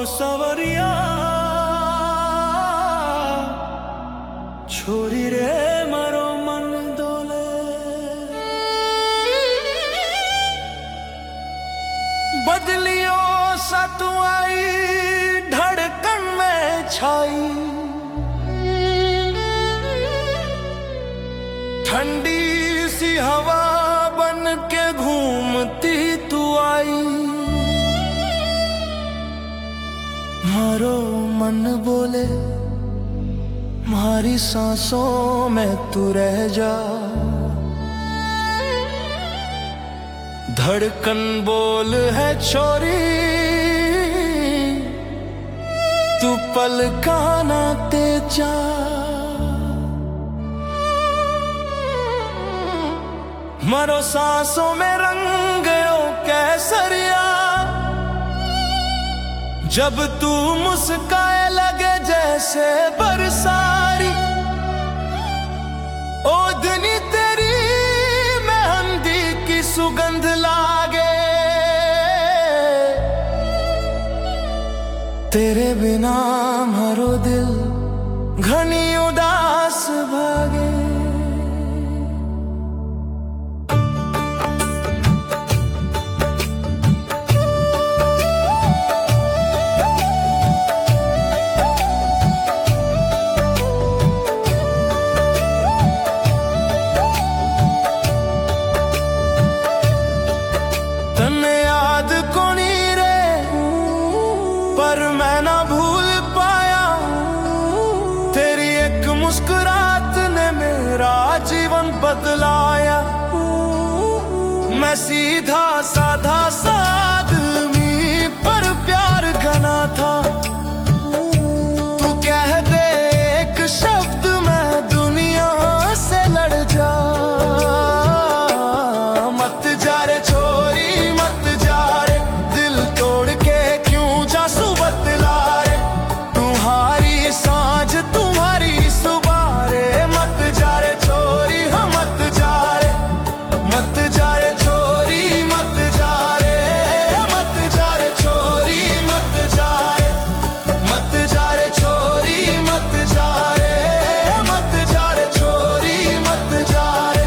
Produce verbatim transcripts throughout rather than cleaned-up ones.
सवरिया छोरी रे मरो मन डोले। बदलियो सतु आई धड़कन में छाई, ठंडी सी हवा बन के घूमती तू आई। मारो मन बोले मारी सांसों में तू रह जा, धड़कन बोल है छोरी तू पल काना तेजा। मरो सांसों में रंग ओ कैसरिया, जब तू मुस्काए लगे जैसे बरसारी। ओढ़नी तेरी मेहंदी की सुगंध लागे, तेरे बिना मारो दिल घनी उदास भागे। पर मैं ना भूल पाया तेरी एक मुस्कुराहट ने मेरा जीवन बदलाया। मैं सीधा साधा सा आदमी पर प्यार घना था, तू कह दे एक शब्द मैं दुनिया से लड़ जा। मत जा रे छोरी मत जा रे, दिल तोड़ के क्यों जा सुबह लाए। तुम्हारी सांझ तुम्हारी सुबह रे, मत जा रे छोरी हाँ मत जा रे। मत जा रे छोरी मत जा रे, मत जा रे छोरी मत जा रे। मत जा रे छोरी मत जा रे, मत जा रे छोरी मत जा रे।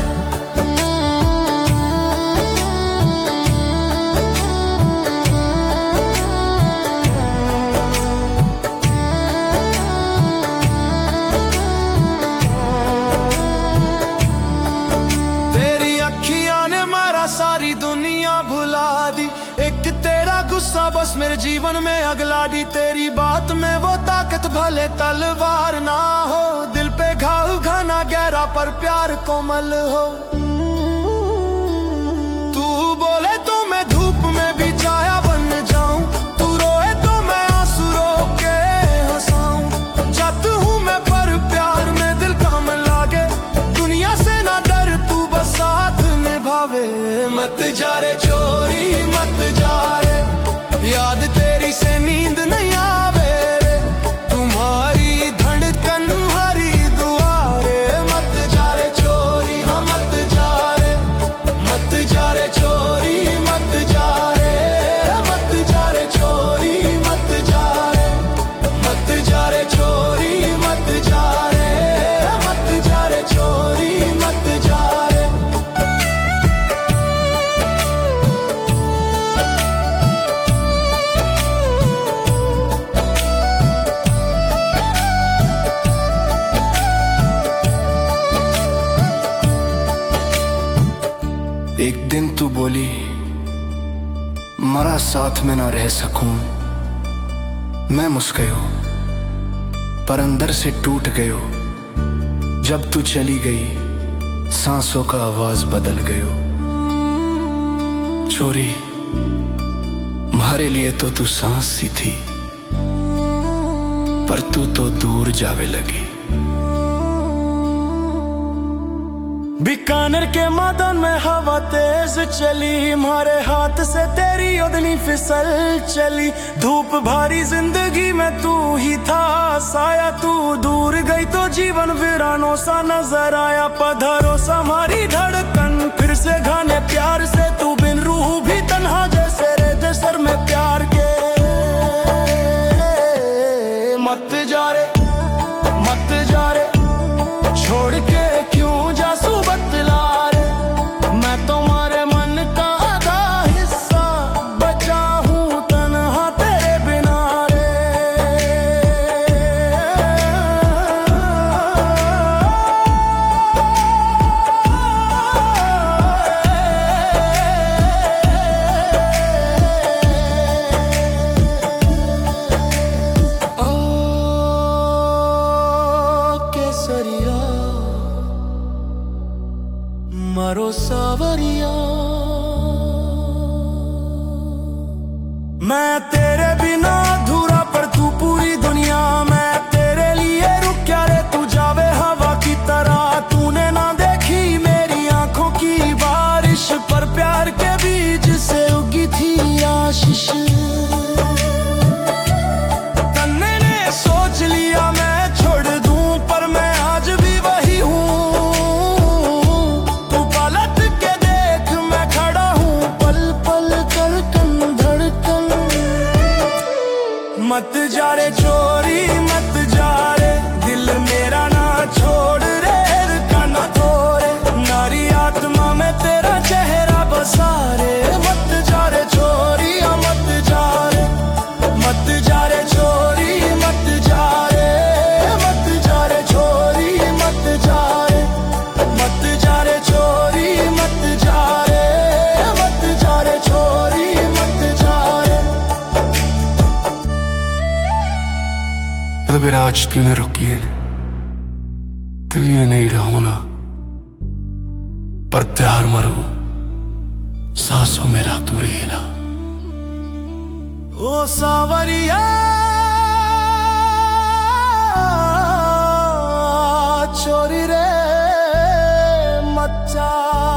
सारी दुनिया भुला दी, एक तेरा गुस्सा बस मेरे जीवन में अगला दी। तेरी बात में वो ताकत भले तलवार ना हो, दिल पे घाव घना गहरा पर प्यार कोमल हो। तू बोले तो मैं धूप में भी छाया बन जाऊं, तू रोए तो मैं आंसू रोक के हंसाऊं। जब हूँ मैं पर प्यार में दिल काम लागे, दुनिया से ना डर तू बस साथ निभावे। मत जा रे छोरी मत जा रे, याद तेरी से नींद नहीं आवे रे। तुम्हारी धड़कन हरी दुआ रे, मत जा रे छोरी हाँ मत जा रे। मत जा रे छोरी मत जा रे, मत जा रे छोरी मत जा रे। मत जा रे छोरी मत जा रे, मत जा रे छोरी मत जा रे। एक दिन तू बोली मरा साथ में ना रह सकूं, मैं मुस्कुरायो पर अंदर से टूट गयो। जब तू चली गई सांसों का आवाज बदल गयो। छोरी मारे लिए तो तू सांस सी थी, पर तू तो दूर जावे लगी। बीकानेर के मैदान में हवा तेज चली, मारे हाथ से तेरी ओढ़नी फिसल चली। धूप भारी जिंदगी में तू ही था साया, तू दूर गई तो जीवन वीरानों सा नजर आया। पधारो सा हमारी धड़कन फिर से गाने प्यार से, तू बिन रूह भी तन्हा जैसे रेत सर में प्यार के। मैं तेरे बिना अधूरा पर तू पूरी दुनिया। मैं तेरे लिए रुक क्या रे, तू जावे हवा की तरह। तूने ना देखी मेरी आंखों की बारिश, पर प्यार के बीज से उगी थी आशीष। तन्ने ने सोच लिया मैं छोड़ दूं, पर मैं आज भी वही हूँ। तू पलट के देख मैं खड़ा हूँ, पल पल धड़कन धड़कन। मत जा रे चोरी मत जा रे, दिल मेरा ना छोड़ रे, का ना तोड़े। नारी आत्मा में तेरा चेहरा बसा रे। मत जा रे चोरी मत जा रे, मत जा रे चोरी मत जा रे, मत जा रे चोरी मत जा रे, मत जा रे चोरी मत जा रे, मत जा रे चोरी मत जा रे। तो मेरा आज तूने रुकी है, तुझे नहीं रहूंगा, पर प्यार मरू सांसों मेरा तू रहेला। ओ सावरिया चोरी रे मत जा।